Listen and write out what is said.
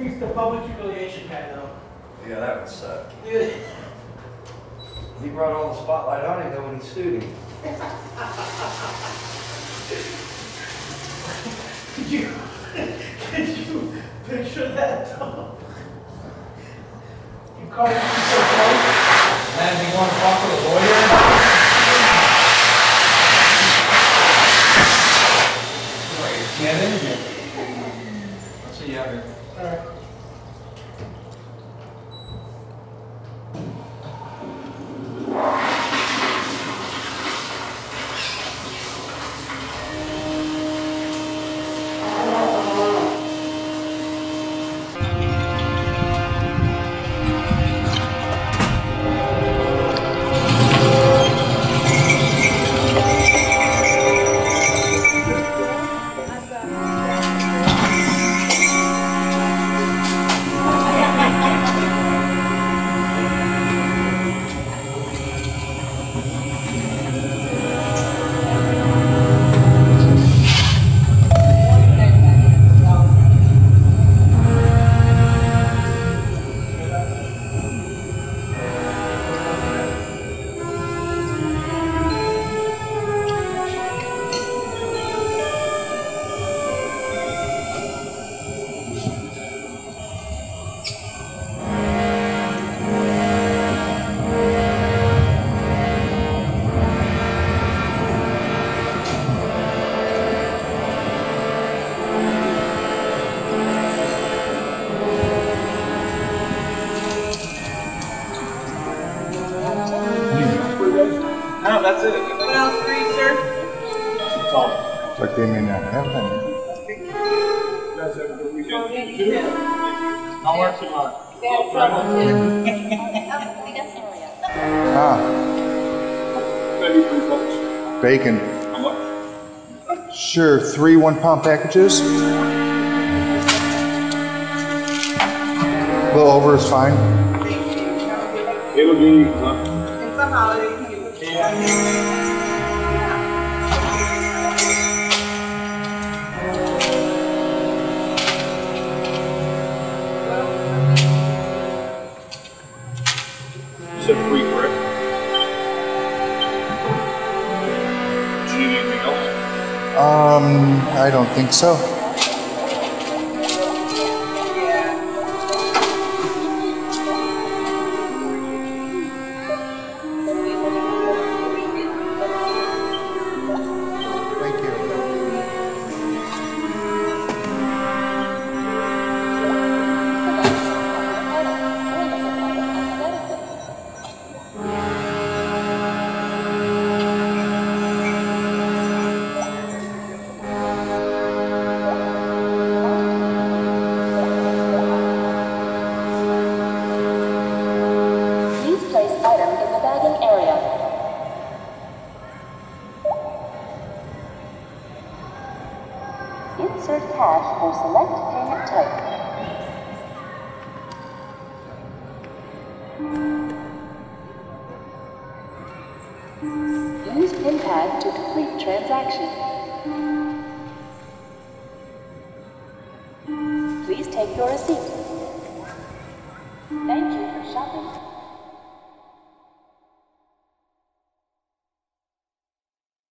beats the public humiliation guy, though. Yeah, that would suck. Dude. He brought all the spotlight on him though when he sued him. Could you picture that, though? You call it so close. And you want to talk to the lawyer? Get in here. Let's see you out here. All right. No, that's it. What else for you, sir? That's all. Like they may not have them. That's it. We can. I'll work tomorrow. Ah, Maybe 3 folks. bacon. How much? Sure, 3 1-pound packages. A little over is fine. It'll be, huh? It's a holiday. You said 3, correct? Do you need anything else? I don't think so. Thank you. Please place item in the bagging area. Insert cash or select payment type. Use PIN pad to complete transaction. Please take your receipt. Thank you for shopping.